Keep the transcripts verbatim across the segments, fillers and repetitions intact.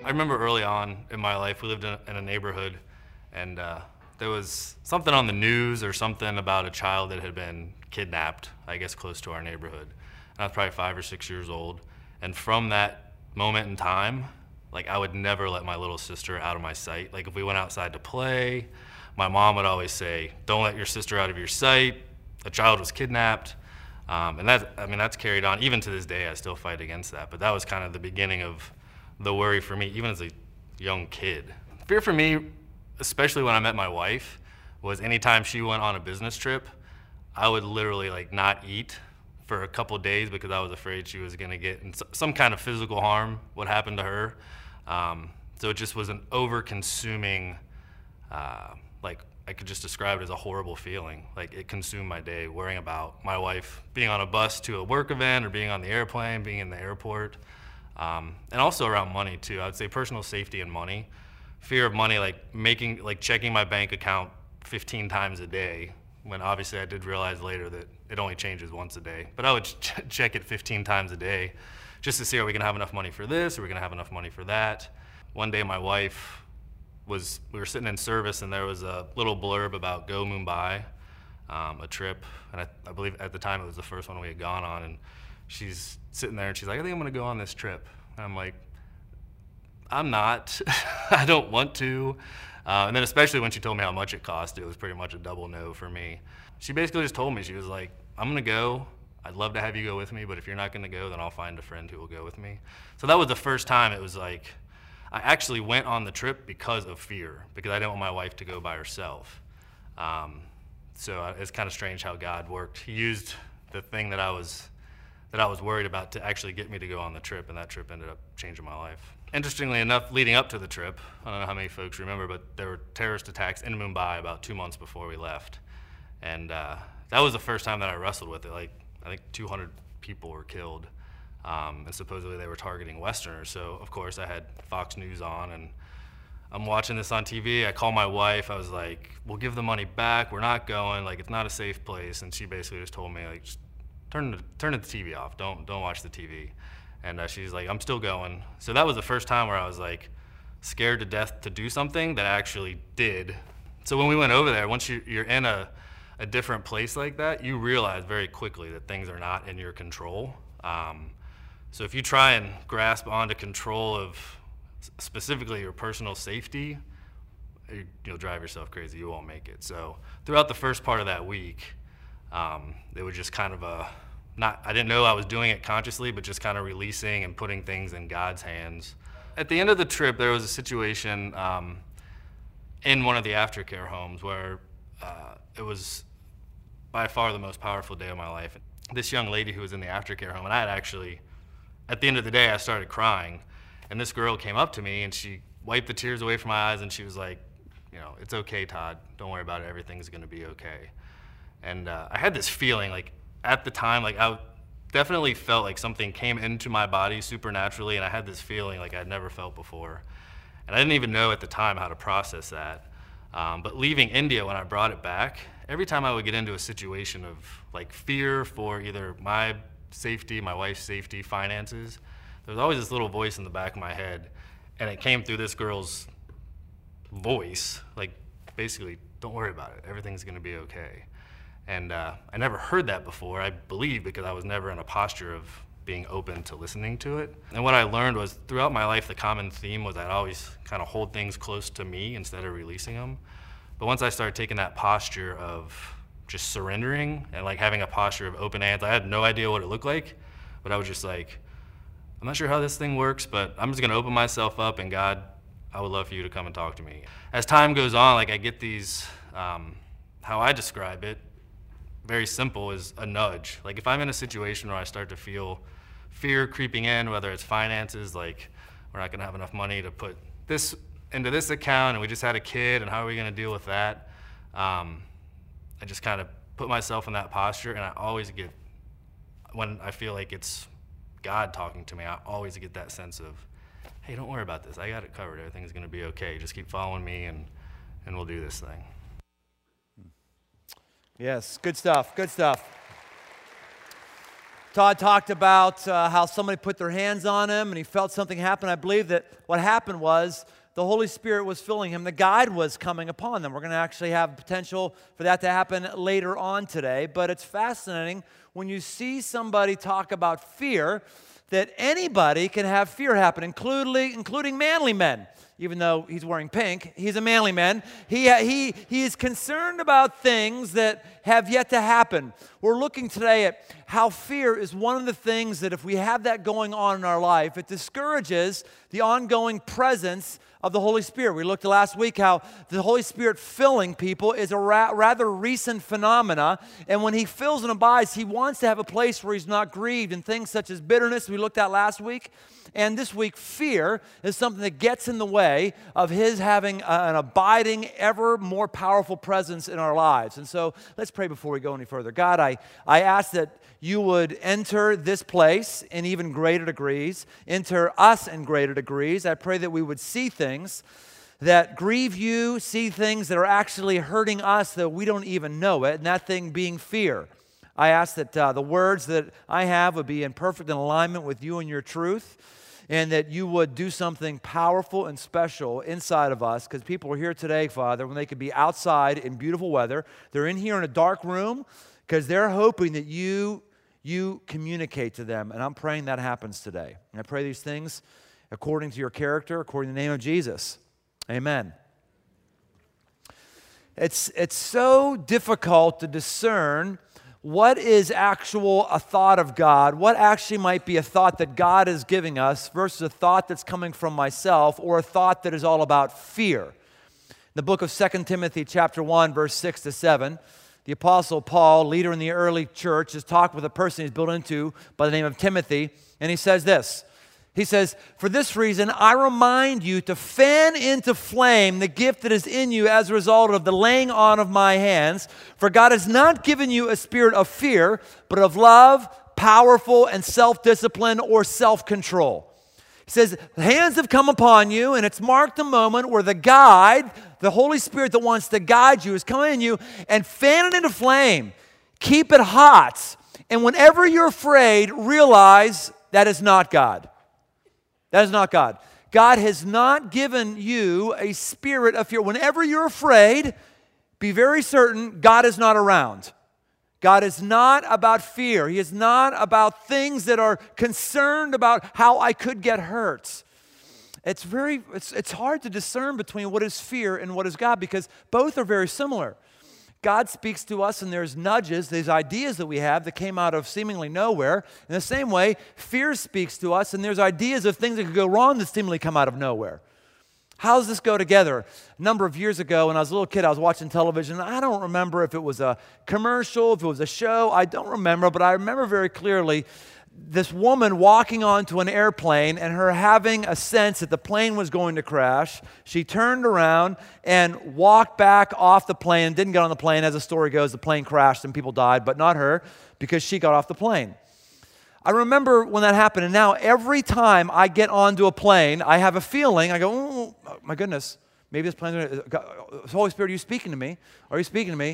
I remember early on in my life, we lived in a, in a neighborhood, and uh, there was something on the news or something about a child that had been kidnapped, I guess close to our neighborhood. And I was probably five or six years old. And from that moment in time, like I would never let my little sister out of my sight. Like if we went outside to play, my mom would always say, don't let your sister out of your sight. A child was kidnapped. Um, and that, I mean, that's carried on. Even to this day, I still fight against that. But that was kind of the beginning of the worry for me, even as a young kid. Fear for me, especially when I met my wife, was anytime she went on a business trip, I would literally like not eat for a couple days because I was afraid she was gonna get in some kind of physical harm would happen to her. Um, so it just was an over-consuming, uh, like I could just describe it as a horrible feeling. Like it consumed my day, worrying about my wife being on a bus to a work event or being on the airplane, being in the airport. Um, and also around money too. I would say personal safety and money. Fear of money, like making, like checking my bank account fifteen times a day, when obviously I did realize later that it only changes once a day. But I would ch check it fifteen times a day just to see, are we gonna have enough money for this? Are we gonna have enough money for that? One day my wife was, we were sitting in service and there was a little blurb about Go Mumbai, um, a trip. And I, I believe at the time it was the first one we had gone on. And she's sitting there and she's like, I think I'm gonna go on this trip. And I'm like, I'm not. I don't want to. Uh, and then especially when she told me how much it cost, it was pretty much a double no for me. She basically just told me, she was like, I'm gonna go. I'd love to have you go with me, but if you're not gonna go, then I'll find a friend who will go with me. So that was the first time it was like, I actually went on the trip because of fear, because I didn't want my wife to go by herself. Um, so it's kind of strange how God worked. He used the thing that I was that I was worried about to actually get me to go on the trip, and that trip ended up changing my life. Interestingly enough, leading up to the trip, I don't know how many folks remember, but there were terrorist attacks in Mumbai about two months before we left. And uh, that was the first time that I wrestled with it. Like, I think two hundred people were killed, um, and supposedly they were targeting Westerners. So, of course, I had Fox News on, and I'm watching this on T V. I call my wife. I was like, we'll give the money back. We're not going. Like, it's not a safe place. And she basically just told me, like, just turn the, turn the T V off. Don't, don't watch the T V. And uh, she's like, I'm still going. So that was the first time where I was like scared to death to do something that I actually did. So when we went over there, once you, you're in a, a different place like that, you realize very quickly that things are not in your control. Um, so if you try and grasp onto control of specifically your personal safety, you, you'll drive yourself crazy. You won't make it. So throughout the first part of that week, um, it was just kind of a, Not, I didn't know I was doing it consciously, but just kind of releasing and putting things in God's hands. At the end of the trip, there was a situation um, in one of the aftercare homes where uh, it was by far the most powerful day of my life. This young lady who was in the aftercare home, and I had actually, at the end of the day, I started crying. And this girl came up to me and she wiped the tears away from my eyes and she was like, you know, it's okay, Todd. Don't worry about it. Everything's gonna be okay. And uh, I had this feeling like, at the time, like I definitely felt like something came into my body supernaturally, and I had this feeling like I'd never felt before. And I didn't even know at the time how to process that. Um, but leaving India, when I brought it back, every time I would get into a situation of like fear for either my safety, my wife's safety, finances, there was always this little voice in the back of my head, and it came through this girl's voice, like basically, don't worry about it, everything's gonna be okay. And uh, I never heard that before, I believe, because I was never in a posture of being open to listening to it. And what I learned was throughout my life, the common theme was I'd always kind of hold things close to me instead of releasing them. But once I started taking that posture of just surrendering and like having a posture of open hands, I had no idea what it looked like, but I was just like, I'm not sure how this thing works, but I'm just gonna open myself up, and God, I would love for you to come and talk to me. As time goes on, like I get these, um, how I describe it, very simple, is a nudge. Like if I'm in a situation where I start to feel fear creeping in, whether it's finances, like we're not gonna have enough money to put this into this account and we just had a kid and how are we gonna deal with that? Um, I just kind of put myself in that posture, and I always get, when I feel like it's God talking to me, I always get that sense of, hey, don't worry about this. I got it covered. Everything's gonna be okay. Just keep following me and, and we'll do this thing. Yes, good stuff, good stuff. Todd talked about uh, how somebody put their hands on him and he felt something happen. I believe that what happened was the Holy Spirit was filling him. The guide was coming upon them. We're going to actually have potential for that to happen later on today. But it's fascinating when you see somebody talk about fear, that anybody can have fear happen, including, including manly men. Even though he's wearing pink, he's a manly man. He, he, he is concerned about things that have yet to happen. We're looking today at how fear is one of the things that if we have that going on in our life, it discourages the ongoing presence of the Holy Spirit. We looked last week how the Holy Spirit filling people is a ra- rather recent phenomena, and when He fills and abides, He wants to have a place where He's not grieved, and things such as bitterness we looked at last week. And this week, fear is something that gets in the way of His having an abiding, ever more powerful presence in our lives. And so let's pray before we go any further. God, I, I ask that You would enter this place in even greater degrees, enter us in greater degrees. I pray that we would see things that grieve You, see things that are actually hurting us that we don't even know it, and that thing being fear. I ask that uh, the words that I have would be in perfect alignment with You and Your truth, and that You would do something powerful and special inside of us, because people are here today, Father, when they could be outside in beautiful weather. They're in here in a dark room because they're hoping that you, you communicate to them, and I'm praying that happens today. And I pray these things according to Your character, according to the name of Jesus. Amen. It's, it's so difficult to discern what is actual a thought of God, what actually might be a thought that God is giving us versus a thought that's coming from myself, or a thought that is all about fear. In the book of Second Timothy chapter one, verse six to seven, the Apostle Paul, leader in the early church, has talked with a person he's built into by the name of Timothy, and he says this. He says, "For this reason, I remind you to fan into flame the gift that is in you as a result of the laying on of my hands. For God has not given you a spirit of fear, but of love, powerful, and self-discipline or self-control." He says, the hands have come upon you, and it's marked a moment where the guide, the Holy Spirit that wants to guide you, is coming in you, and fan it into flame. Keep it hot. And whenever you're afraid, realize that is not God. That is not God. God has not given you a spirit of fear. Whenever you're afraid, be very certain God is not around. God is not about fear. He is not about things that are concerned about how I could get hurt. It's very, it's, it's hard to discern between what is fear and what is God, because both are very similar. God speaks to us, and there's nudges, these ideas that we have that came out of seemingly nowhere. In the same way, fear speaks to us, and there's ideas of things that could go wrong that seemingly come out of nowhere. How does this go together? A number of years ago, when I was a little kid, I was watching television. I don't remember if it was a commercial, if it was a show. I don't remember, but I remember very clearly this woman walking onto an airplane and her having a sense that the plane was going to crash. She turned around and walked back off the plane, didn't get on the plane. As the story goes, the plane crashed and people died, but not her, because she got off the plane. I remember when that happened, and now every time I get onto a plane, I have a feeling, I go, oh, my goodness, maybe this plane's going to, Holy Spirit, are you speaking to me? Are you speaking to me?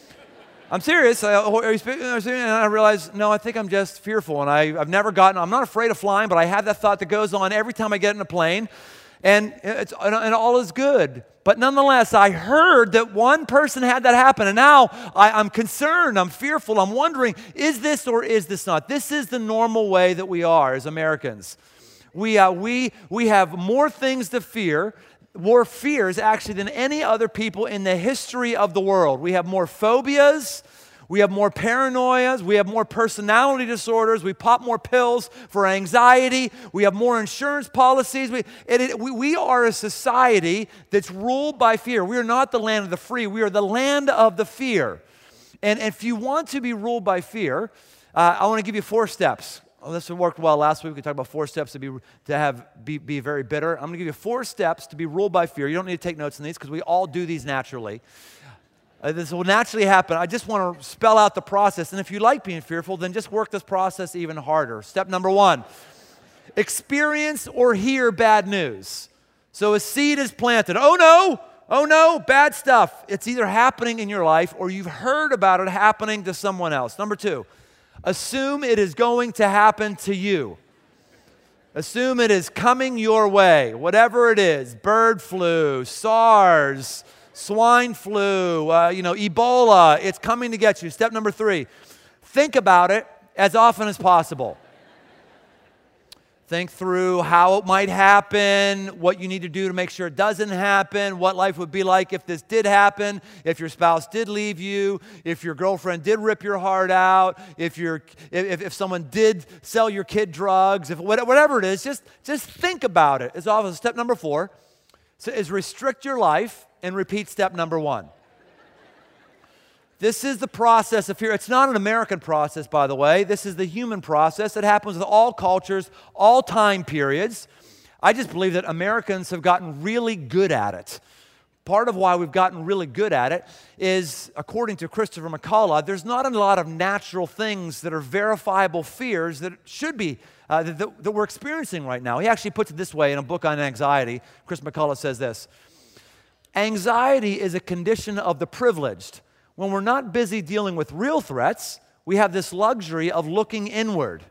I'm serious. Are you speaking? And I realize, no, I think I'm just fearful. And I, I've never gotten, I'm not afraid of flying, but I have that thought that goes on every time I get in a plane. And, it's, and all is good. But nonetheless, I heard that one person had that happen. And now I, I'm concerned. I'm fearful. I'm wondering, is this or is this not? This is the normal way that we are as Americans. We, uh, we, we have more things to fear, more fears actually than any other people in the history of the world. We have more phobias, we have more paranoias, we have more personality disorders, we pop more pills for anxiety, we have more insurance policies. We, it, it, we, we are a society that's ruled by fear. We are not the land of the free, we are the land of the fear. And if you want to be ruled by fear, uh, I want to give you four steps. Oh, this worked well last week. We talked about four steps to be to have be, be very bitter. I'm going to give you four steps to be ruled by fear. You don't need to take notes on these because we all do these naturally. Uh, this will naturally happen. I just want to spell out the process. And if you like being fearful, then just work this process even harder. Step number one, experience or hear bad news. So a seed is planted. Oh no, oh no, bad stuff. It's either happening in your life or you've heard about it happening to someone else. Number two, Assume it is going to happen to you. Assume it is coming your way, whatever it is, bird flu, SARS, swine flu, uh, you know, Ebola, it's coming to get you. Step number three, think about it as often as possible. Think through how it might happen, what you need to do to make sure it doesn't happen, what life would be like if this did happen, if your spouse did leave you, if your girlfriend did rip your heart out, if you're, if, if someone did sell your kid drugs, if whatever it is, just, just think about it. As often. Step number four is restrict your life and repeat step number one. This is the process of fear. It's not an American process, by the way. This is the human process. It happens with all cultures, all time periods. I just believe that Americans have gotten really good at it. Part of why we've gotten really good at it is, according to Christopher McCullough, there's not a lot of natural things that are verifiable fears that should be, uh, that, that we're experiencing right now. He actually puts it this way in a book on anxiety. Chris McCullough says this: anxiety is a condition of the privileged. When we're not busy dealing with real threats, we have this luxury of looking inward.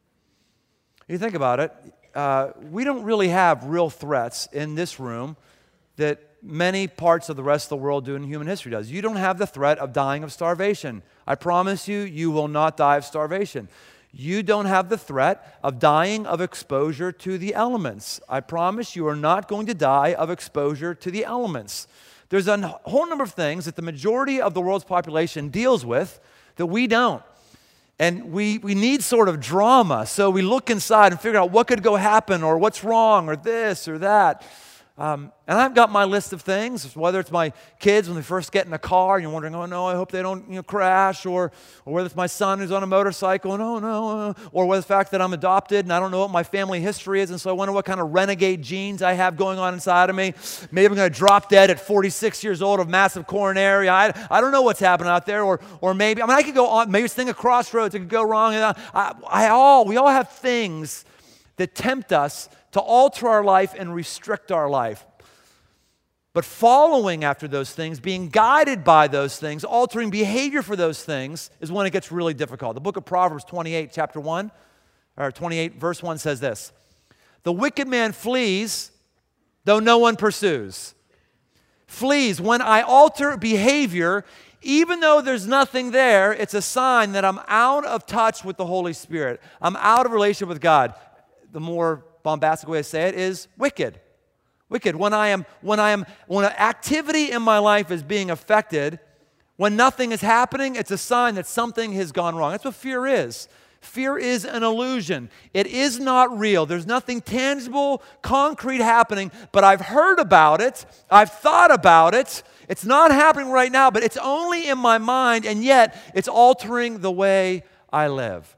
You think about it, uh, we don't really have real threats in this room that many parts of the rest of the world do and human history does. You don't have the threat of dying of starvation. I promise you, you will not die of starvation. You don't have the threat of dying of exposure to the elements. I promise you are not going to die of exposure to the elements. There's a whole number of things that the majority of the world's population deals with that we don't. And we, we need sort of drama, so we look inside and figure out what could go happen or what's wrong or this or that. Um, and I've got my list of things, whether it's my kids when they first get in a car and you're wondering, oh no, I hope they don't you know, crash, or, or whether it's my son who's on a motorcycle, and oh no, uh, or whether the fact that I'm adopted and I don't know what my family history is, and so I wonder what kind of renegade genes I have going on inside of me. Maybe I'm going to drop dead at forty-six years old of massive coronary. I, I don't know what's happening out there, or or maybe, I mean, I could go on, maybe this thing at Crossroads, it could go wrong. I, I, I all, we all have things that tempt us to alter our life and restrict our life. But following after those things, being guided by those things, altering behavior for those things is when it gets really difficult. The book of Proverbs twenty-eight, chapter one, or twenty-eight, verse one says this: the wicked man flees, though no one pursues. Flees. When I alter behavior, even though there's nothing there, it's a sign that I'm out of touch with the Holy Spirit. I'm out of relationship with God. The more bombastic way to say it is wicked. Wicked. When I am, when I am, when an activity in my life is being affected, when nothing is happening, it's a sign that something has gone wrong. That's what fear is. Fear is an illusion. It is not real. There's nothing tangible, concrete happening, but I've heard about it. I've thought about it. It's not happening right now, but it's only in my mind, and yet it's altering the way I live.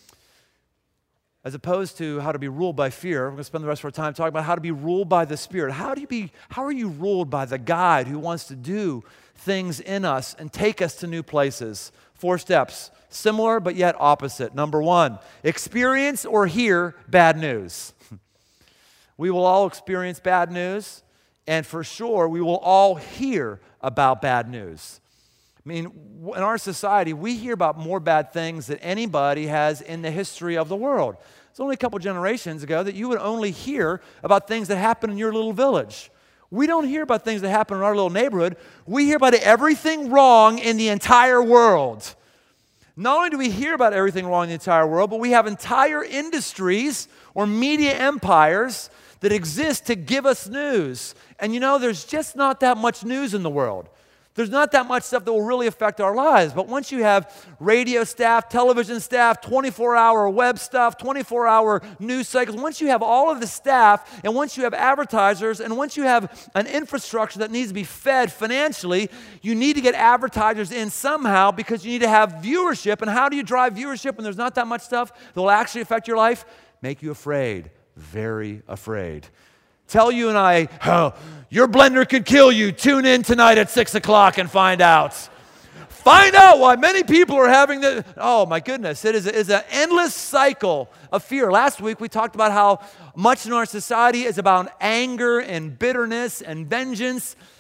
As opposed to how to be ruled by fear, we're going to spend the rest of our time talking about how to be ruled by the Spirit. How do you be? How are you ruled by the guide who wants to do things in us and take us to new places? Four steps, similar but yet opposite. Number one, experience or hear bad news. We will all experience bad news, and for sure, we will all hear about bad news. I mean, in our society, we hear about more bad things than anybody has in the history of the world. It's only a couple generations ago that you would only hear about things that happen in your little village. We don't hear about things that happen in our little neighborhood. We hear about everything wrong in the entire world. Not only do we hear about everything wrong in the entire world, but we have entire industries or media empires that exist to give us news. And you know, there's just not that much news in the world. There's not that much stuff that will really affect our lives. But once you have radio staff, television staff, twenty-four hour web stuff, twenty-four hour news cycles, once you have all of the staff, and once you have advertisers, and once you have an infrastructure that needs to be fed financially, you need to get advertisers in somehow because you need to have viewership. And how do you drive viewership when there's not that much stuff that will actually affect your life? Make you afraid, very afraid. Tell you and I, oh, your blender could kill you. Tune in tonight at six o'clock and find out. Find out why many people are having this. Oh my goodness, it is, it is an endless cycle of fear. Last week we talked about how much in our society is about anger and bitterness and vengeance.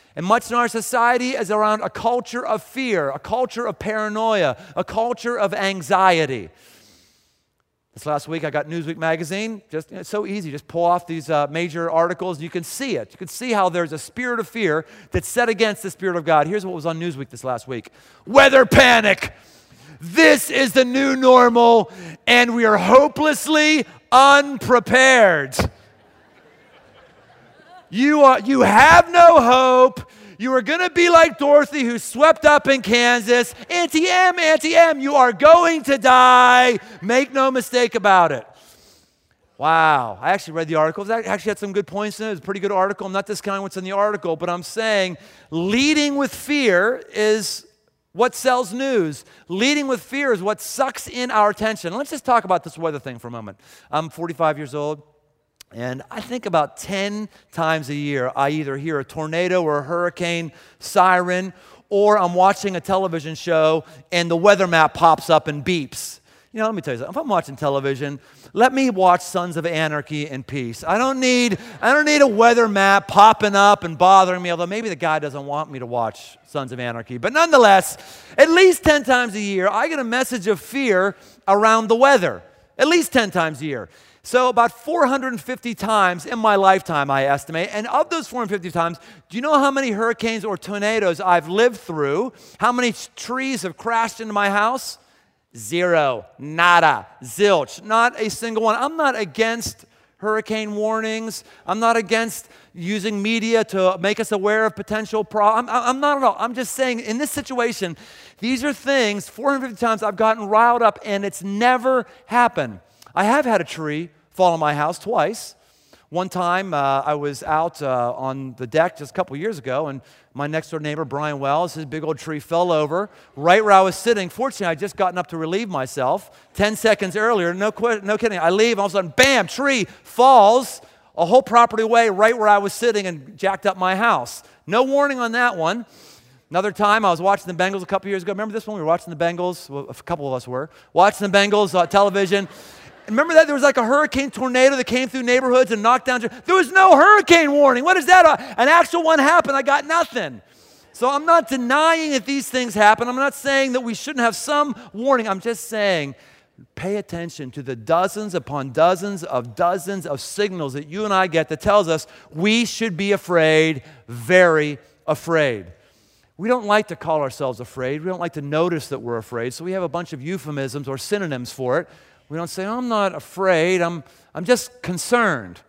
And much in our society is around a culture of fear, a culture of paranoia, a culture of anxiety. This last week, I got Newsweek magazine. Just, you know, it's so easy. Just pull off these uh, major articles, and you can see it. You can see how there's a spirit of fear that's set against the Spirit of God. Here's what was on Newsweek this last week. Weather panic. This is the new normal, and we are hopelessly unprepared. You are, you have no hope. You are going to be like Dorothy who swept up in Kansas. Auntie M, Auntie M, you are going to die. Make no mistake about it. Wow. I actually read the article. It actually had some good points in it. It was a pretty good article. I'm not discounting what's in the article, but I'm saying leading with fear is what sells news. Leading with fear is what sucks in our attention. Let's just talk about this weather thing for a moment. I'm forty-five years old. And I think about ten times a year, I either hear a tornado or a hurricane siren, or I'm watching a television show and the weather map pops up and beeps. You know, let me tell you something. If I'm watching television, let me watch Sons of Anarchy in peace. I don't need, I don't need a weather map popping up and bothering me, although maybe the guy doesn't want me to watch Sons of Anarchy. But nonetheless, at least ten times a year, I get a message of fear around the weather. At least ten times a year. So about four hundred fifty times in my lifetime, I estimate. And of those four hundred fifty times, do you know how many hurricanes or tornadoes I've lived through? How many trees have crashed into my house? Zero. Nada. Zilch. Not a single one. I'm not against hurricane warnings. I'm not against using media to make us aware of potential problems. I'm, I'm not at all. I'm just saying in this situation, these are things, four hundred fifty times I've gotten riled up and it's never happened. I have had a tree fall on my house twice. One time uh, I was out uh, on the deck just a couple years ago, and my next door neighbor, Brian Wells, his big old tree fell over right where I was sitting. Fortunately, I had just gotten up to relieve myself. Ten seconds earlier, no, qu- no kidding, I leave, all of a sudden, bam, tree falls a whole property away right where I was sitting and jacked up my house. No warning on that one. Another time, I was watching the Bengals a couple years ago. Remember this one? We were watching the Bengals. Well, a couple of us were. Watching the Bengals on uh, television. Remember that? There was like a hurricane tornado that came through neighborhoods and knocked down. There was no hurricane warning. What is that? An actual one happened. I got nothing. So I'm not denying that these things happen. I'm not saying that we shouldn't have some warning. I'm just saying pay attention to the dozens upon dozens of dozens of signals that you and I get that tells us we should be afraid, very afraid. We don't like to call ourselves afraid. We don't like to notice that we're afraid. So we have a bunch of euphemisms or synonyms for it. We don't say, oh, I'm not afraid, I'm, I'm just concerned.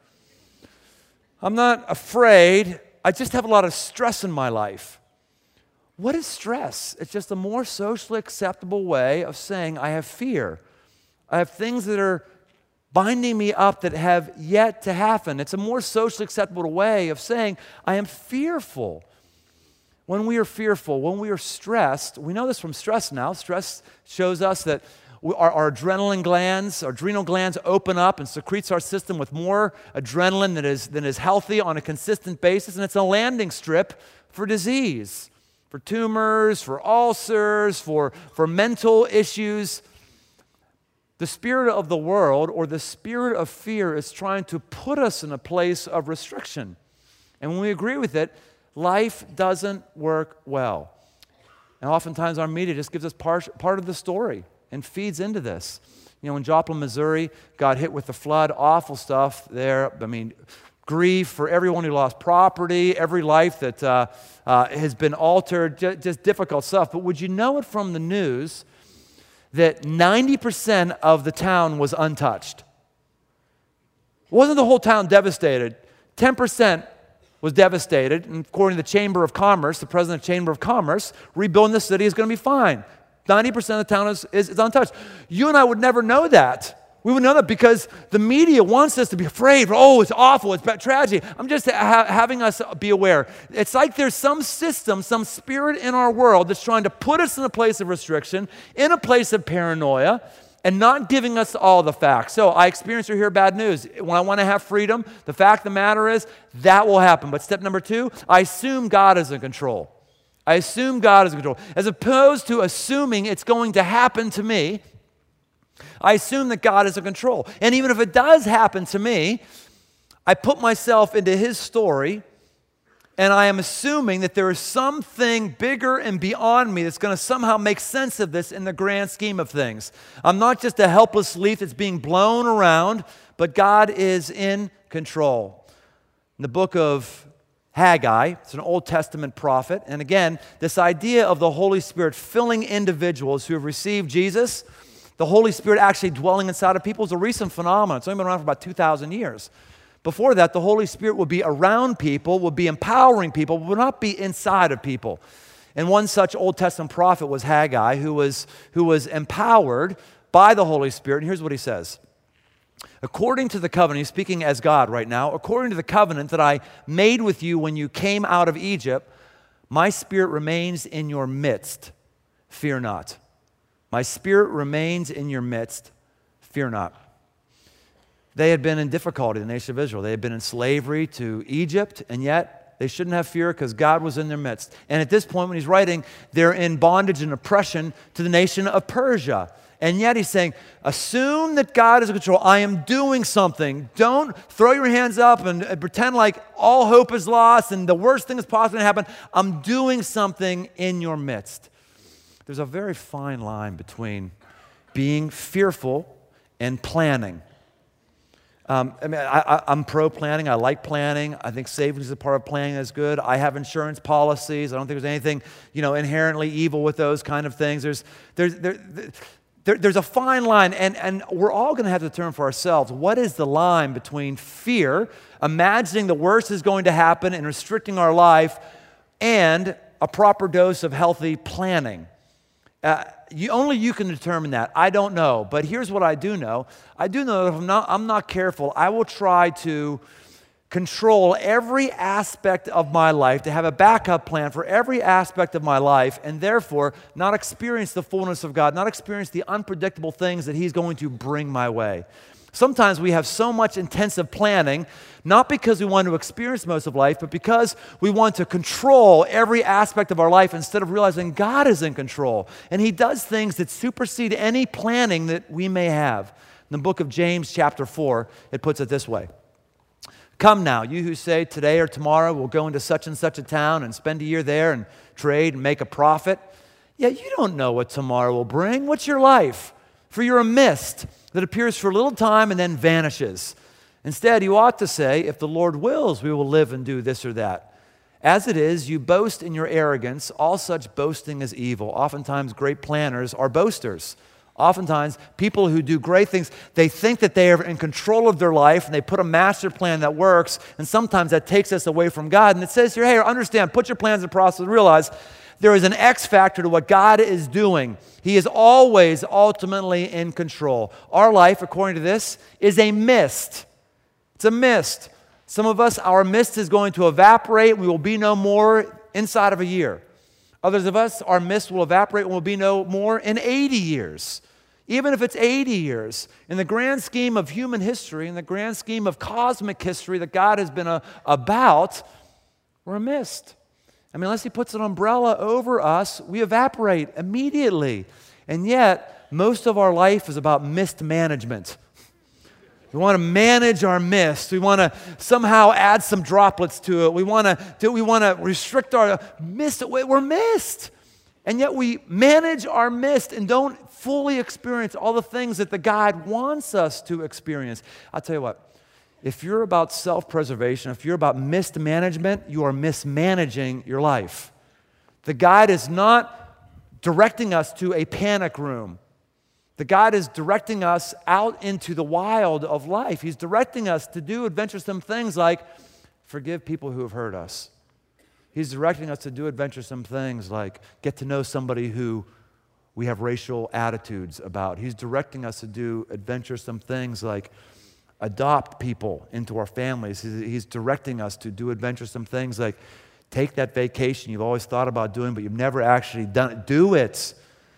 I'm not afraid, I just have a lot of stress in my life. What is stress? It's just a more socially acceptable way of saying I have fear. I have things that are binding me up that have yet to happen. It's a more socially acceptable way of saying I am fearful. When we are fearful, when we are stressed, we know this from stress now. Stress shows us that Our, our adrenaline glands, our adrenal glands open up and secretes our system with more adrenaline than is, than is healthy on a consistent basis, and it's a landing strip for disease, for tumors, for ulcers, for, for mental issues. The spirit of the world or the spirit of fear is trying to put us in a place of restriction. And when we agree with it, life doesn't work well. And oftentimes our media just gives us part, part of the story and feeds into this. You know, in Joplin, Missouri, got hit with the flood, awful stuff there. I mean, grief for everyone who lost property, every life that uh, uh, has been altered, just, just difficult stuff. But would you know it from the news that ninety percent of the town was untouched? Wasn't the whole town devastated? ten percent was devastated. And according to the Chamber of Commerce, the president of the Chamber of Commerce, rebuilding the city is going to be fine. ninety percent of the town is, is, is untouched. You and I would never know that. We would know that because the media wants us to be afraid. Oh, it's awful. It's bad, tragedy. I'm just ha- having us be aware. It's like there's some system, some spirit in our world that's trying to put us in a place of restriction, in a place of paranoia, and not giving us all the facts. So I experience or hear bad news. When I want to have freedom, the fact of the matter is that will happen. But step number two, I assume God is in control. I assume God is in control. As opposed to assuming it's going to happen to me, I assume that God is in control. And even if it does happen to me, I put myself into His story and I am assuming that there is something bigger and beyond me that's going to somehow make sense of this in the grand scheme of things. I'm not just a helpless leaf that's being blown around, but God is in control. In the book of Haggai, it's an Old Testament prophet, and again, this idea of the Holy Spirit filling individuals who have received Jesus, the Holy Spirit actually dwelling inside of people, is a recent phenomenon. It's only been around for about two thousand years. Before that, the Holy Spirit would be around people, would be empowering people, would not be inside of people. And one such Old Testament prophet was Haggai, who was, who was empowered by the Holy Spirit. And here's what he says. According to the covenant, he's speaking as God right now, according to the covenant that I made with you when you came out of Egypt, my spirit remains in your midst. Fear not. My spirit remains in your midst. Fear not. They had been in difficulty, the nation of Israel. They had been in slavery to Egypt, and yet they shouldn't have fear because God was in their midst. And at this point, when he's writing, they're in bondage and oppression to the nation of Persia. And yet he's saying, assume that God is in control. I am doing something. Don't throw your hands up and, and pretend like all hope is lost and the worst thing is possible to happen. I'm doing something in your midst. There's a very fine line between being fearful and planning. Um, I mean, I, I, I'm pro-planning. I like planning. I think savings is a part of planning that's good. I have insurance policies. I don't think there's anything, you know, inherently evil with those kind of things. There's, there's, there, there, there's a fine line, and, and we're all going to have to determine for ourselves, what is the line between fear, imagining the worst is going to happen and restricting our life, and a proper dose of healthy planning? Uh, you, only you can determine that. I don't know. But here's what I do know. I do know that if I'm not, I'm not careful, I will try to control every aspect of my life, to have a backup plan for every aspect of my life, and therefore not experience the fullness of God, not experience the unpredictable things that He's going to bring my way. Sometimes we have so much intensive planning, not because we want to experience most of life, but because we want to control every aspect of our life instead of realizing God is in control. And He does things that supersede any planning that we may have. In the book of James chapter four, it puts it this way. Come now, you who say today or tomorrow we'll go into such and such a town and spend a year there and trade and make a profit. Yet you don't know what tomorrow will bring. What's your life? For you're a mist that appears for a little time and then vanishes. Instead, you ought to say, if the Lord wills, we will live and do this or that. As it is, you boast in your arrogance. All such boasting is evil. Oftentimes, great planners are boasters. Oftentimes, people who do great things, they think that they are in control of their life, and they put a master plan that works, and sometimes that takes us away from God. And it says here, hey, understand, put your plans in process, and realize there is an X factor to what God is doing. He is always ultimately in control. Our life, according to this, is a mist. It's a mist. Some of us, our mist is going to evaporate. We will be no more inside of a year. Others of us, our mist will evaporate and will be no more in eighty years. Even if it's eighty years, in the grand scheme of human history, in the grand scheme of cosmic history that God has been a, about, we're a mist. I mean, unless He puts an umbrella over us, we evaporate immediately. And yet, most of our life is about mist management. We want to manage our mist. We want to somehow add some droplets to it. We want to do, we want to restrict our mist. We're mist. And yet we manage our mist and don't fully experience all the things that the God wants us to experience. I'll tell you what. If you're about self-preservation, if you're about mist management, you are mismanaging your life. The God is not directing us to a panic room. The God is directing us out into the wild of life. He's directing us to do adventuresome things like forgive people who have hurt us. He's directing us to do adventuresome things like get to know somebody who we have racial attitudes about. He's directing us to do adventuresome things like adopt people into our families. He's directing us to do adventuresome things like take that vacation you've always thought about doing, but you've never actually done it. Do it.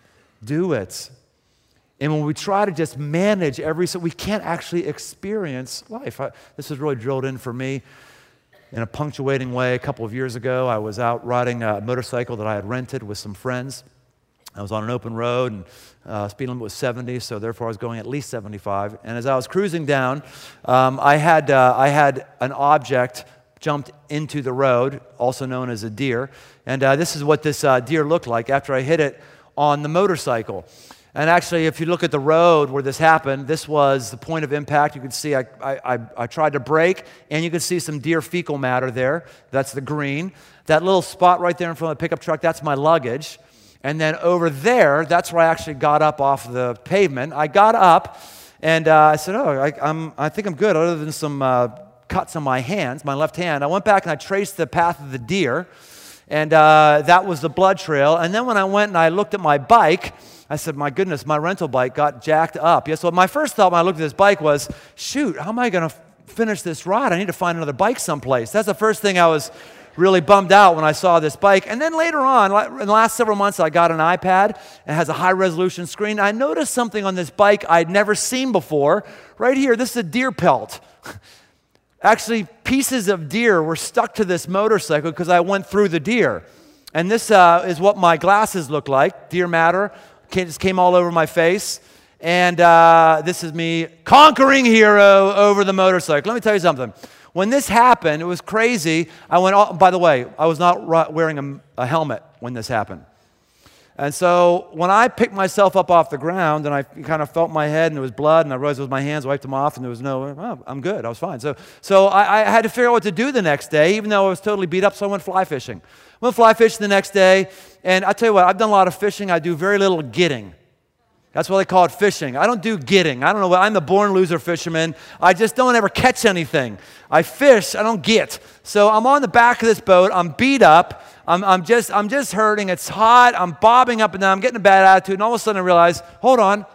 Do it. And when we try to just manage every, so we can't actually experience life. I, this was really drilled in for me in a punctuating way. A couple of years ago, I was out riding a motorcycle that I had rented with some friends. I was on an open road, and uh, speed limit was seventy, so therefore I was going at least seventy-five. And as I was cruising down, um, I had uh, I had an object jumped into the road, also known as a deer. And uh, this is what this uh, deer looked like after I hit it on the motorcycle. And actually, if you look at the road where this happened, this was the point of impact. You can see I, I, I, I tried to brake, and you can see some deer fecal matter there. That's the green. That little spot right there in front of the pickup truck, that's my luggage. And then over there, that's where I actually got up off the pavement. I got up, and uh, I said, oh, I, I'm, I think I'm good, other than some uh, cuts on my hands, my left hand. I went back and I traced the path of the deer, and uh, that was the blood trail. And then when I went and I looked at my bike, I said, my goodness, my rental bike got jacked up. Yeah, so my first thought when I looked at this bike was, shoot, how am I going to f- finish this ride? I need to find another bike someplace. That's the first thing I was really bummed out when I saw this bike. And then later on, in the last several months, I got an iPad. It has a high-resolution screen. I noticed something on this bike I'd never seen before. Right here, this is a deer pelt. Actually, pieces of deer were stuck to this motorcycle because I went through the deer. And this uh, is what my glasses look like. Deer matter. It just came all over my face. And uh, this is me conquering hero over the motorcycle. Let me tell you something. When this happened, it was crazy. I went, oh, by the way, I was not wearing a, a helmet when this happened. And so when I picked myself up off the ground and I kind of felt my head and there was blood and I realized it was my hands, wiped them off and there was no, oh, I'm good, I was fine. So, so I, I had to figure out what to do the next day, even though I was totally beat up, so I went fly fishing. Went fly fishing the next day, and I tell you what, I've done a lot of fishing. I do very little getting. That's why they call it fishing. I don't do getting. I don't know what, I'm the born loser fisherman. I just don't ever catch anything. I fish, I don't get. So I'm on the back of this boat, I'm beat up, I'm, I'm just I'm just hurting, it's hot, I'm bobbing up and down, I'm getting a bad attitude, and all of a sudden I realize, hold on,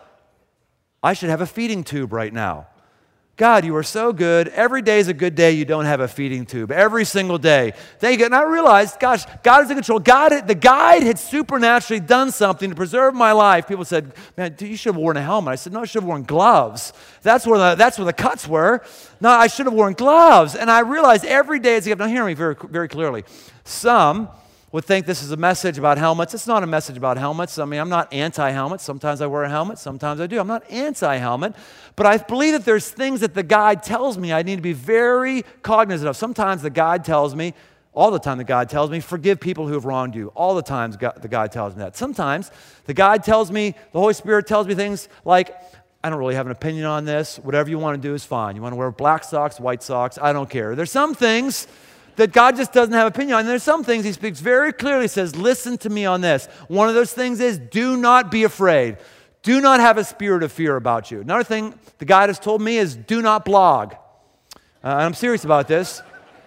I should have a feeding tube right now. God, you are so good. Every day is a good day you don't have a feeding tube. Every single day. Thank you. And I realized, gosh, God is in control. God, the guide had supernaturally done something to preserve my life. People said, man, you should have worn a helmet. I said, no, I should have worn gloves. That's where the, that's where the cuts were. No, I should have worn gloves. And I realized every day is a gift. Now hear me very, very clearly. Some would think this is a message about helmets. It's not a message about helmets. I mean, I'm not anti-helmet. Sometimes I wear a helmet. Sometimes I do. I'm not anti-helmet. But I believe that there's things that the guide tells me I need to be very cognizant of. Sometimes the guide tells me, all the time the guide tells me, forgive people who have wronged you. All the times the guide tells me that. Sometimes the guide tells me, the Holy Spirit tells me things like, I don't really have an opinion on this. Whatever you want to do is fine. You want to wear black socks, white socks, I don't care. There's some things that God just doesn't have opinion on. And there's some things he speaks very clearly, says, listen to me on this. One of those things is, do not be afraid. Do not have a spirit of fear about you. Another thing the guide has told me is, do not blog. Uh, and I'm serious about this.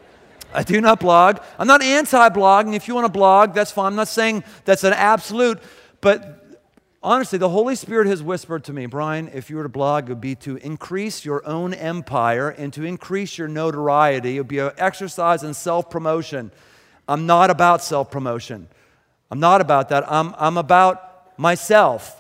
I do not blog. I'm not anti-blogging. If you want to blog, that's fine. I'm not saying that's an absolute, but honestly, the Holy Spirit has whispered to me, Brian, if you were to blog, it would be to increase your own empire and to increase your notoriety. It would be an exercise in self-promotion. I'm not about self-promotion. I'm not about that. I'm, I'm about myself.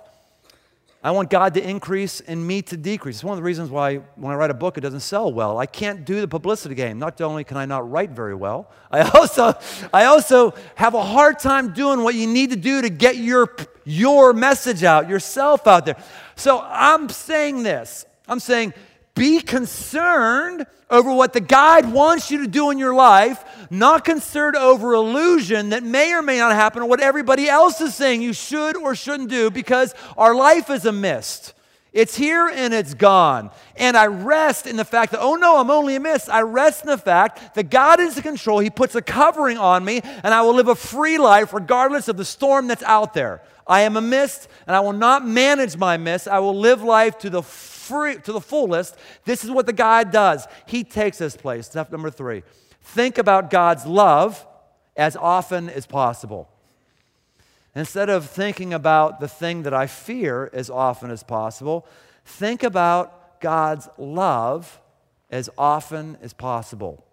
I want God to increase and me to decrease. It's one of the reasons why when I write a book, it doesn't sell well. I can't do the publicity game. Not only can I not write very well, I also, I also have a hard time doing what you need to do to get your, your message out, yourself out there. So I'm saying this. I'm saying, be concerned over what the guide wants you to do in your life, not concerned over illusion that may or may not happen or what everybody else is saying you should or shouldn't do, because our life is a mist. It's here and it's gone. And I rest in the fact that, oh no, I'm only a mist. I rest in the fact that God is in control. He puts a covering on me, and I will live a free life regardless of the storm that's out there. I am a mist, and I will not manage my mist. I will live life to the free, to the fullest. This is what the guide does. He takes us place. Step number three. Think about God's love as often as possible. Instead of thinking about the thing that I fear as often as possible, think about God's love as often as possible.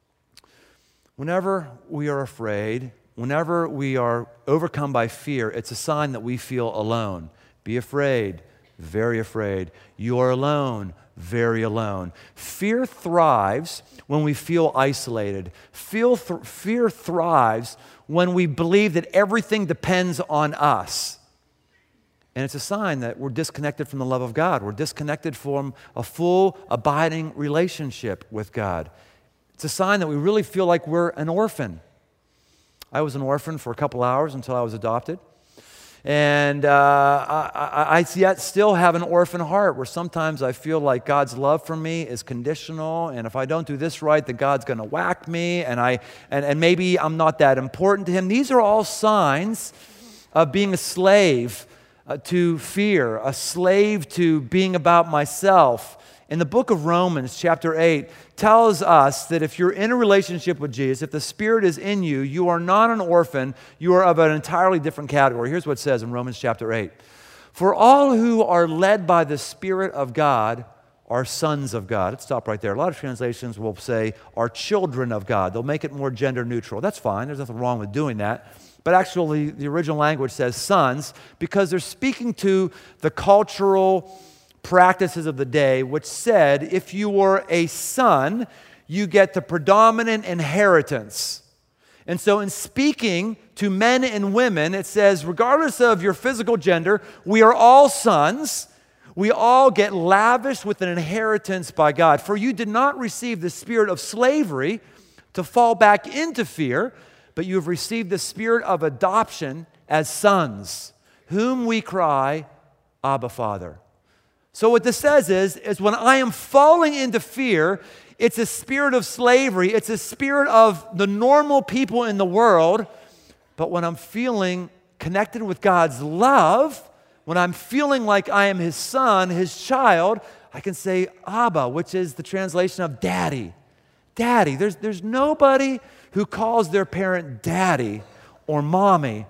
Whenever we are afraid, whenever we are overcome by fear, it's a sign that we feel alone. Be afraid, very afraid. You are alone, very alone. Fear thrives when we feel isolated. Feel th- fear thrives when we believe that everything depends on us. And it's a sign that we're disconnected from the love of God. We're disconnected from a full, abiding relationship with God. It's a sign that we really feel like we're an orphan. I was an orphan for a couple hours until I was adopted. And uh, I, I, I yet still have an orphan heart where sometimes I feel like God's love for me is conditional, and if I don't do this right, then God's going to whack me, and, I, and, and maybe I'm not that important to Him. These are all signs of being a slave uh, to fear, a slave to being about myself. In the book of Romans, chapter eight, tells us that if you're in a relationship with Jesus, if the Spirit is in you, you are not an orphan, you are of an entirely different category. Here's what it says in Romans chapter eight. For all who are led by the Spirit of God are sons of God. Let's stop right there. A lot of translations will say are children of God. They'll make it more gender neutral. That's fine. There's nothing wrong with doing that. But actually, the original language says sons because they're speaking to the cultural practices of the day, which said if you were a son, you get the predominant inheritance. And so in speaking to men and women, it says, regardless of your physical gender, we are all sons. We all get lavished with an inheritance by God. For you did not receive the spirit of slavery to fall back into fear, but you have received the spirit of adoption as sons, whom we cry, Abba, Father. So what this says is, is when I am falling into fear, it's a spirit of slavery. It's a spirit of the normal people in the world. But when I'm feeling connected with God's love, when I'm feeling like I am His son, His child, I can say Abba, which is the translation of daddy. Daddy. There's, there's nobody who calls their parent daddy or mommy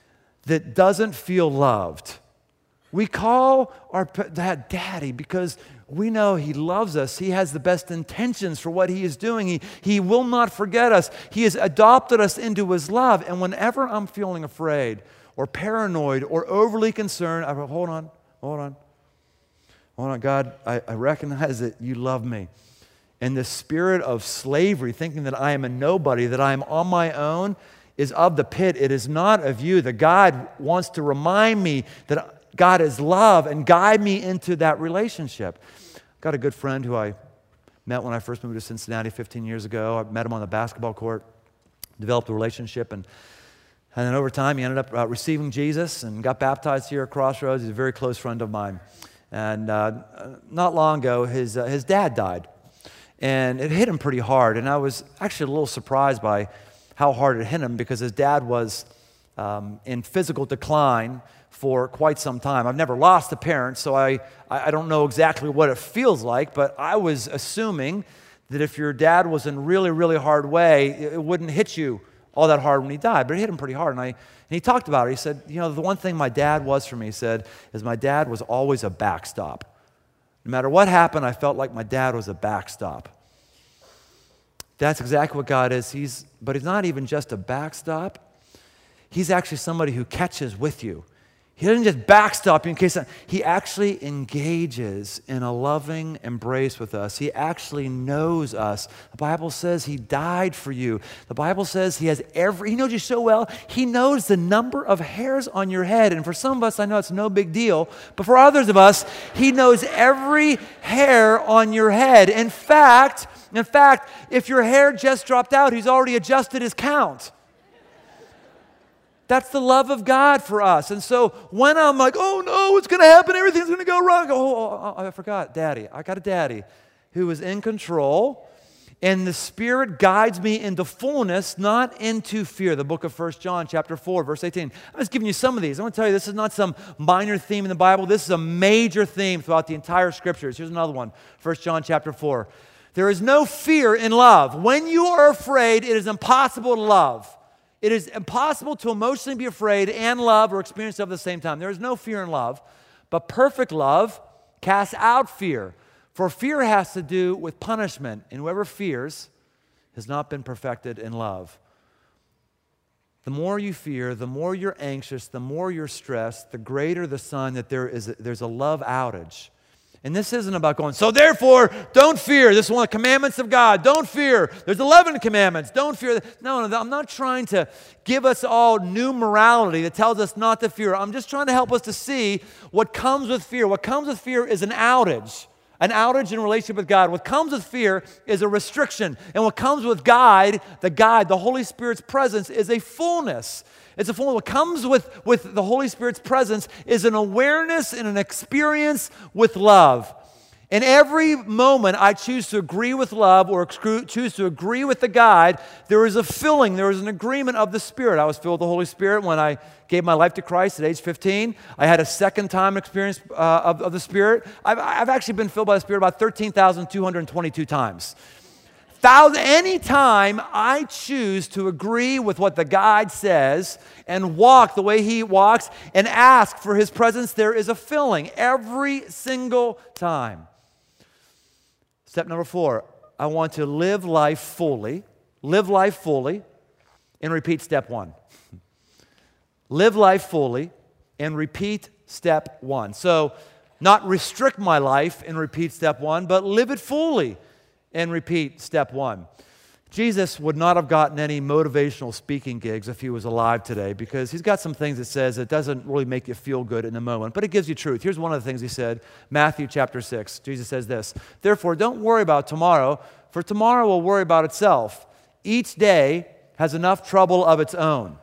that doesn't feel loved. We call our dad daddy because we know He loves us. He has the best intentions for what He is doing. He, he will not forget us. He has adopted us into His love. And whenever I'm feeling afraid or paranoid or overly concerned, I go, hold on, hold on. Hold on, God, I, I recognize that You love me. And the spirit of slavery, thinking that I am a nobody, that I am on my own, is of the pit. It is not of You. The God wants to remind me that God is love and guide me into that relationship. Got a good friend who I met when I first moved to Cincinnati fifteen years ago. I met him on the basketball court, developed a relationship, and, and then over time he ended up uh, receiving Jesus and got baptized here at Crossroads. He's a very close friend of mine. And uh, not long ago, his, uh, his dad died. And it hit him pretty hard. And I was actually a little surprised by how hard it hit him because his dad was um, in physical decline for quite some time. I've never lost a parent, so I, I don't know exactly what it feels like, but I was assuming that if your dad was in really, really hard way, it wouldn't hit you all that hard when he died, but it hit him pretty hard. And, I, and he talked about it. He said, you know, the one thing my dad was for me, he said, is my dad was always a backstop. No matter what happened, I felt like my dad was a backstop. That's exactly what God is. He's, but He's not even just a backstop. He's actually somebody who catches with you. He doesn't just backstop you in case He actually engages in a loving embrace with us. He actually knows us. The Bible says He died for you. The Bible says He has every, He knows you so well, He knows the number of hairs on your head. And for some of us, I know it's no big deal, but for others of us, He knows every hair on your head. In fact, in fact, if your hair just dropped out, He's already adjusted His count. That's the love of God for us. And so when I'm like, oh no, what's going to happen? Everything's going to go wrong. Oh, oh, oh, I forgot, Daddy. I got a daddy who is in control, and the Spirit guides me into fullness, not into fear. The book of First John chapter four, verse eighteen. I'm just giving you some of these. I'm going to tell you this is not some minor theme in the Bible. This is a major theme throughout the entire Scriptures. Here's another one. First John chapter four. There is no fear in love. When you are afraid, it is impossible to love. It is impossible to emotionally be afraid and love or experience love at the same time. There is no fear in love, but perfect love casts out fear. For fear has to do with punishment, and whoever fears has not been perfected in love. The more you fear, the more you're anxious, the more you're stressed, the greater the sign that there is a, there's a love outage. And this isn't about going, so therefore, don't fear. This is one of the commandments of God. Don't fear. There's eleven commandments. Don't fear. No, no, I'm not trying to give us all new morality that tells us not to fear. I'm just trying to help us to see what comes with fear. What comes with fear is an outage. an outage in relationship with God. What comes with fear is a restriction. And what comes with guide, the guide, the Holy Spirit's presence is a fullness. It's a fullness. What comes with, with the Holy Spirit's presence is an awareness and an experience with love. In every moment I choose to agree with love or choose to agree with the guide, there is a filling, there is an agreement of the Spirit. I was filled with the Holy Spirit when I gave my life to Christ at age fifteen. I had a second time experience uh, of, of the Spirit. I've, I've actually been filled by the Spirit about thirteen thousand two hundred twenty-two times. Thousand, anytime I choose to agree with what the guide says and walk the way he walks and ask for his presence, there is a filling every single time. Step number four, I want to live life fully, live life fully, and repeat step one. Live life fully and repeat step one. So, not restrict my life and repeat step one, but live it fully and repeat step one. Jesus would not have gotten any motivational speaking gigs if he was alive today, because he's got some things that says it doesn't really make you feel good in the moment, but it gives you truth. Here's one of the things he said, Matthew chapter six. Jesus says this, "Therefore, don't worry about tomorrow, for tomorrow will worry about itself. Each day has enough trouble of its own."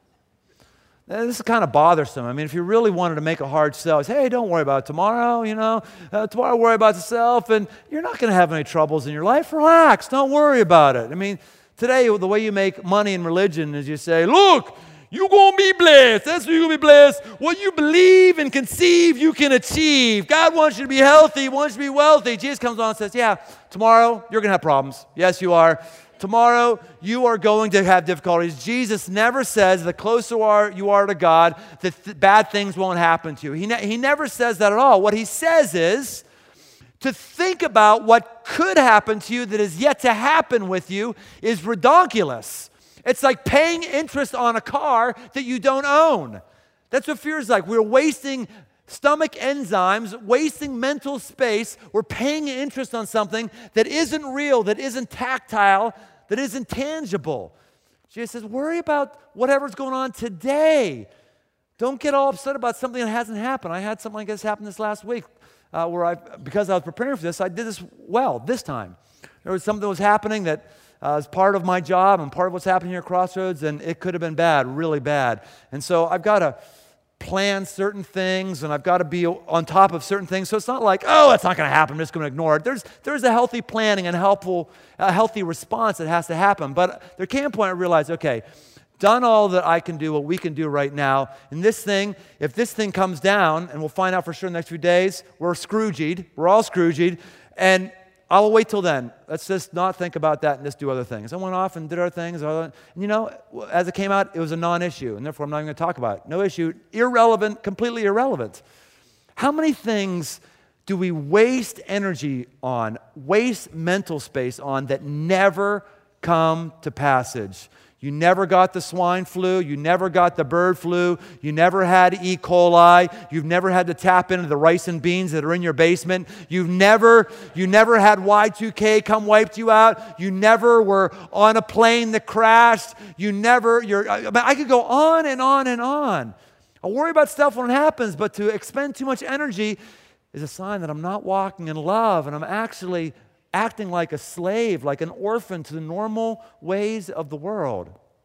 Now, this is kind of bothersome. I mean, if you really wanted to make a hard sell, say, hey, don't worry about tomorrow, you know, uh, tomorrow worry about itself, and you're not going to have any troubles in your life. Relax, don't worry about it. I mean, today, the way you make money in religion is you say, look, you're going to be blessed. That's what you're going to be blessed. What you believe and conceive, you can achieve. God wants you to be healthy. He wants you to be wealthy. Jesus comes on and says, yeah, tomorrow, you're going to have problems. Yes, you are. Tomorrow, you are going to have difficulties. Jesus never says the closer you are, you are to God, that th- bad things won't happen to you. He, ne- he never says that at all. What he says is to think about what could happen to you that is yet to happen with you is redonkulous. It's like paying interest on a car that you don't own. That's what fear is like. We're wasting stomach enzymes, wasting mental space. We're paying interest on something that isn't real, that isn't tactile, that isn't tangible. Jesus says, worry about whatever's going on today. Don't get all upset about something that hasn't happened. I had something like this happen this last week uh, where I, because I was preparing for this, I did this well this time. There was something that was happening that uh, is part of my job and part of what's happening here at Crossroads, and it could have been bad, really bad. And so I've got to plan certain things, and I've got to be on top of certain things. So it's not like, oh, it's not going to happen, I'm just going to ignore it. There's, there's a healthy planning and helpful, a healthy response that has to happen. But there came a point I realized, okay, done all that I can do, what we can do right now. And this thing, if this thing comes down, and we'll find out for sure in the next few days, we're Scrooged. We're all Scrooged. And I'll wait till then. Let's just not think about that and just do other things. I went off and did other things. And you know, as it came out, it was a non-issue, and therefore I'm not even going to talk about it. No issue, irrelevant, completely irrelevant. How many things do we waste energy on, waste mental space on that never come to passage? You never got the swine flu. You never got the bird flu. You never had E. coli. You've never had to tap into the rice and beans that are in your basement. You've never, you never had Y two K come wiped you out. You never were on a plane that crashed. You never, you're, I, mean, I could go on and on and on. I worry about stuff when it happens, but to expend too much energy is a sign that I'm not walking in love, and I'm actually acting like a slave, like an orphan to the normal ways of the world.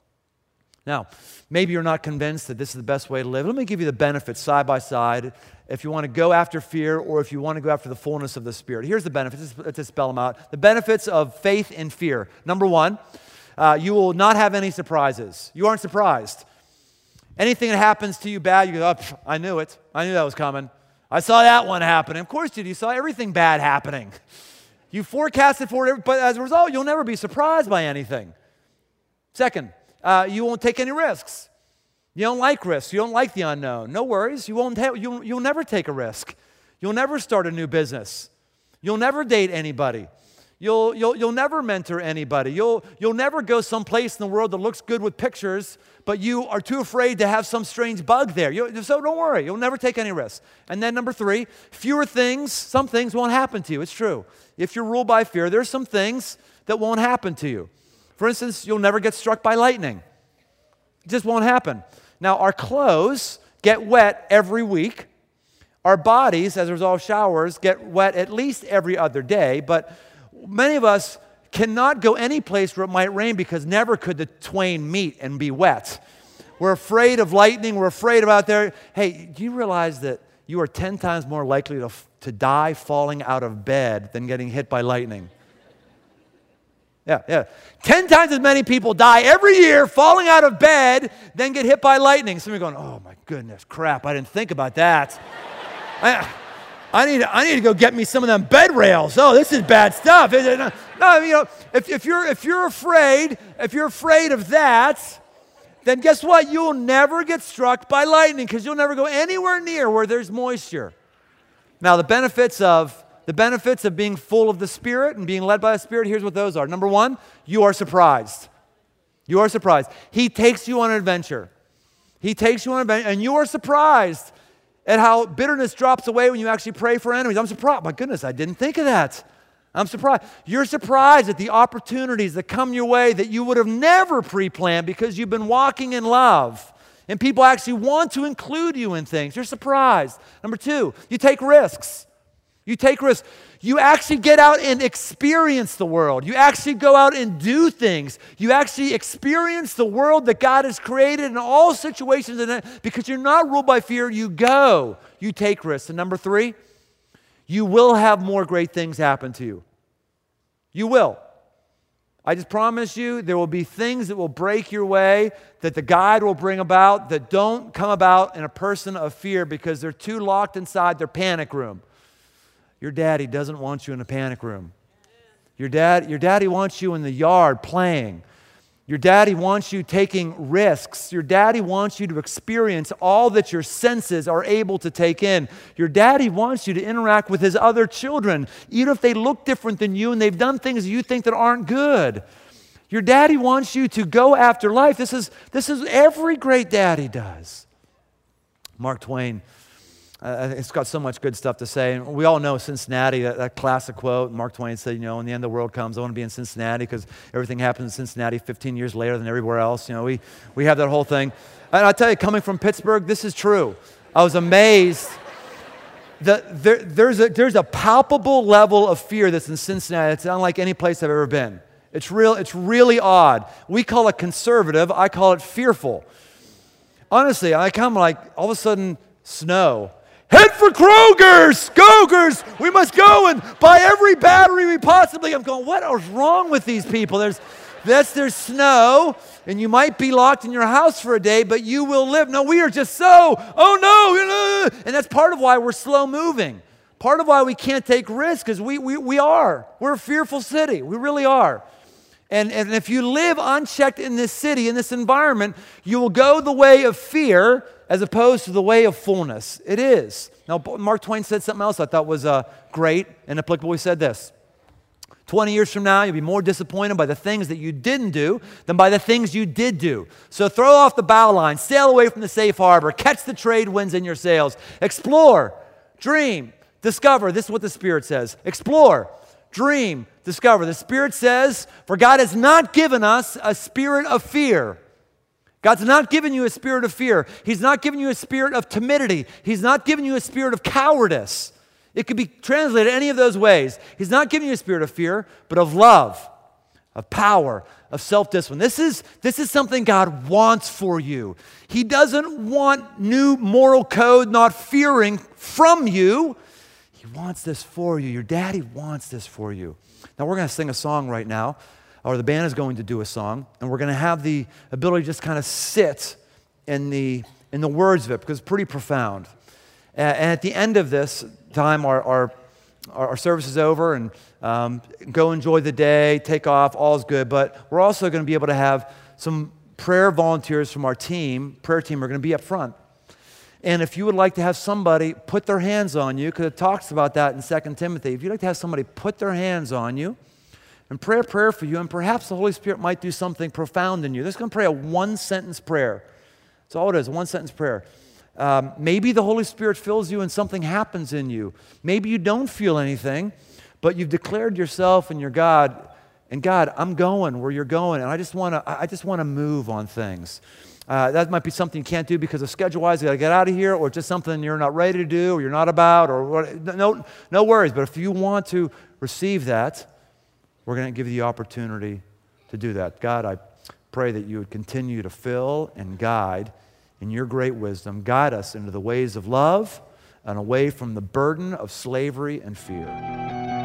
Now, maybe you're not convinced that this is the best way to live. Let me give you the benefits side by side if you want to go after fear or if you want to go after the fullness of the Spirit. Here's the benefits. Let's just spell them out. The benefits of faith and fear. Number one, uh, you will not have any surprises. You aren't surprised. Anything that happens to you bad, you go, oh, I knew it. I knew that was coming. I saw that one happening. Of course you did. You saw everything bad happening. You forecasted for it, but as a result, you'll never be surprised by anything. Second, uh, you won't take any risks. You don't like risks. You don't like the unknown. No worries. You won't. Have, you'll, you'll never take a risk. You'll never start a new business. You'll never date anybody. You'll, you'll, you'll never mentor anybody. You'll, you'll never go someplace in the world that looks good with pictures, but you are too afraid to have some strange bug there. You, so don't worry. You'll never take any risks. And then number three, fewer things, some things won't happen to you. It's true. If you're ruled by fear, there's some things that won't happen to you. For instance, you'll never get struck by lightning. It just won't happen. Now, our clothes get wet every week. Our bodies, as a result of showers, get wet at least every other day, but many of us cannot go any place where it might rain because never could the twain meet and be wet. We're afraid of lightning. We're afraid of out there. Hey, do you realize that you are ten times more likely to, to die falling out of bed than getting hit by lightning? Yeah, yeah. Ten times as many people die every year falling out of bed than get hit by lightning. Some of you are going, oh my goodness, crap, I didn't think about that. I, I, need, I need to go get me some of them bed rails. Oh, this is bad stuff. No, you know, if, if, you're, if you're afraid, if you're afraid of that, then guess what? You'll never get struck by lightning because you'll never go anywhere near where there's moisture. Now, the benefits of The benefits of being full of the Spirit and being led by the Spirit, here's what those are. Number one, you are surprised. You are surprised. He takes you on an adventure. He takes you on an adventure, and you are surprised at how bitterness drops away when you actually pray for enemies. I'm surprised. My goodness, I didn't think of that. I'm surprised. You're surprised at the opportunities that come your way that you would have never pre-planned because you've been walking in love. And people actually want to include you in things. You're surprised. Number two, you take risks. You take risks. You actually get out and experience the world. You actually go out and do things. You actually experience the world that God has created in all situations in it because you're not ruled by fear. You go. You take risks. And number three, you will have more great things happen to you. You will. I just promise you there will be things that will break your way that the guide will bring about that don't come about in a person of fear because they're too locked inside their panic room. Your daddy doesn't want you in a panic room. Your dad, your daddy wants you in the yard playing. Your daddy wants you taking risks. Your daddy wants you to experience all that your senses are able to take in. Your daddy wants you to interact with his other children, even if they look different than you and they've done things you think that aren't good. Your daddy wants you to go after life. This is, this is every great daddy does. Mark Twain, Uh, it's got so much good stuff to say. And we all know Cincinnati, that, that classic quote. Mark Twain said, you know, when the end of the world comes, I want to be in Cincinnati because everything happens in Cincinnati fifteen years later than everywhere else. You know, we, we have that whole thing. And I'll tell you, coming from Pittsburgh, this is true. I was amazed that there, there's, a, there's a palpable level of fear that's in Cincinnati. It's unlike any place I've ever been. It's real. It's really odd. We call it conservative. I call it fearful. Honestly, I come like, all of a sudden, snow. Head for Kroger's! Kroger's! We must go and buy every battery we possibly. I'm going, what is wrong with these people? There's, that's there's snow, and you might be locked in your house for a day, but you will live. No, we are just so, oh no, and that's part of why we're slow moving. Part of why we can't take risks, because we, we, we are. We're a fearful city. We really are. And, and if you live unchecked in this city, in this environment, you will go the way of fear as opposed to the way of fullness. It is. Now, Mark Twain said something else I thought was uh, great and applicable. He said this, twenty years from now, you'll be more disappointed by the things that you didn't do than by the things you did do. So throw off the bow line, sail away from the safe harbor, catch the trade winds in your sails, explore, dream, discover. This is what the Spirit says. Explore, dream, discover. The Spirit says, for God has not given us a spirit of fear. God's not giving you a spirit of fear. He's not giving you a spirit of timidity. He's not giving you a spirit of cowardice. It could be translated any of those ways. He's not giving you a spirit of fear, but of love, of power, of self-discipline. This is, this is something God wants for you. He doesn't want new moral code, not fearing from you. He wants this for you. Your daddy wants this for you. Now, we're going to sing a song right now, or the band is going to do a song, and we're going to have the ability to just kind of sit in the, in the words of it, because it's pretty profound. And at the end of this time, our, our, our service is over, and um, go enjoy the day, take off, all's good, but we're also going to be able to have some prayer volunteers from our team, prayer team, are going to be up front. And if you would like to have somebody put their hands on you, because it talks about that in Second Timothy, if you'd like to have somebody put their hands on you and pray a prayer for you, and perhaps the Holy Spirit might do something profound in you. They're just going to pray a one-sentence prayer. That's all it is, a one-sentence prayer. Um, maybe the Holy Spirit fills you and something happens in you. Maybe you don't feel anything, but you've declared yourself and your God, and God, I'm going where you're going, and I just want to I just want to move on things. Uh, that might be something you can't do because of schedule-wise, you got to get out of here, or just something you're not ready to do, or you're not about, or what. No, no worries. But if you want to receive that, we're going to give you the opportunity to do that. God, I pray that you would continue to fill and guide in your great wisdom. Guide us into the ways of love and away from the burden of slavery and fear.